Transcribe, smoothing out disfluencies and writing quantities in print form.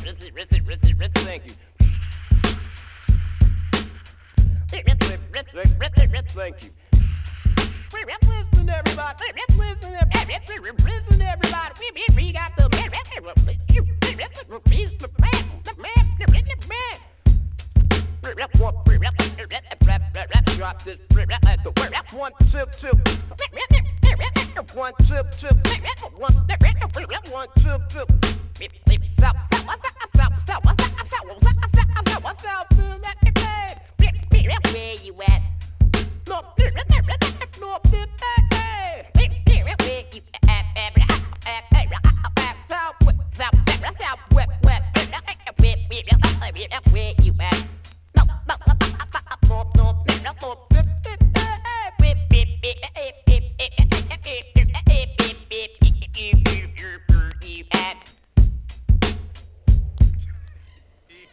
Thank you. Thank you. Listen, everybody. Listen, everybody. We got the drop this at the 1 2 2 1 2 2 1 2 2 stop